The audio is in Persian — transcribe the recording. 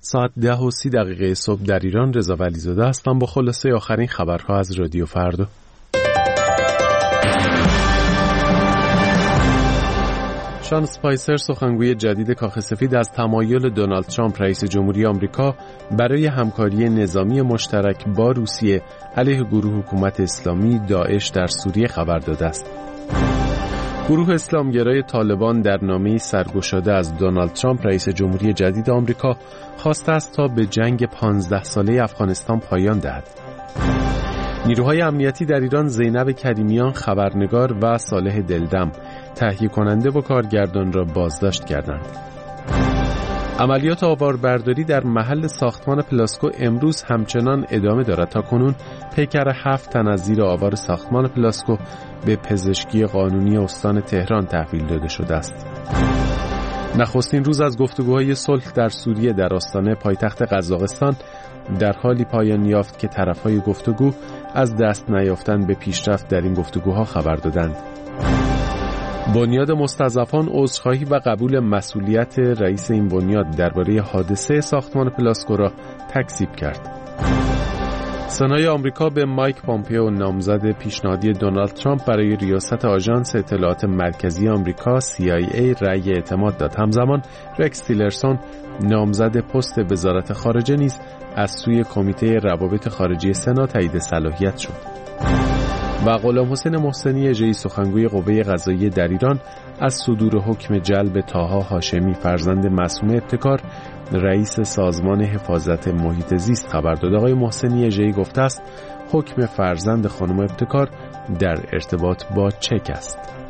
ساعت 10:30 صبح در ایران. رضا ولیزاده هستم با خلاصه آخرین خبرها از رادیو فردا. شان اسپایسر، سخنگوی جدید کاخ سفید، از تمایل دونالد ترامپ رئیس جمهوری آمریکا برای همکاری نظامی مشترک با روسیه علیه گروه حکومت اسلامی داعش در سوریه خبر داده است. گروه اسلامگرای طالبان در نامه‌ای سرگشاده از دونالد ترامپ رئیس جمهوری جدید آمریکا خواسته است تا به جنگ 15 ساله افغانستان پایان دهد. نیروهای امنیتی در ایران زینب کریمیان، خبرنگار و صالح دلدم، تهیه کننده و کارگردان را بازداشت کردند. عملیات آواربرداری در محل ساختمان پلاسکو امروز همچنان ادامه دارد. تاکنون پیکر 7 تن از زیر آوار ساختمان پلاسکو به پزشکی قانونی استان تهران تحویل داده شده است. نخستین روز از گفتگوهای صلح در سوریه در آستانه پایتخت قزاقستان در حالی پایان یافت که طرفهای گفتگو از دست نیافتن به پیشرفت در این گفتگوها خبر دادند. بنیاد مستضعفان عذرخواهی و قبول مسئولیت رئیس این بنیاد درباره حادثه ساختمان پلاسکو را تکذیب کرد. سنای آمریکا به مایک پامپئو، نامزد پیشنهادی دونالد ترامپ برای ریاست آژانس اطلاعات مرکزی آمریکا CIA، رأی اعتماد داد. همزمان رکس تیلرسون، نامزد پست وزارت خارجه، نیز از سوی کمیته روابط خارجی سنا تایید صلاحیت شد. و غلامحسین محسنی اژه‌ای، سخنگوی قوه قضاییه در ایران، از صدور حکم جلب طاها هاشمی، فرزند معصومه ابتکار، رئیس سازمان حفاظت محیط زیست خبر داد. آقای محسنی اژه‌ای گفته است حکم فرزند خانم ابتکار در ارتباط با چک است.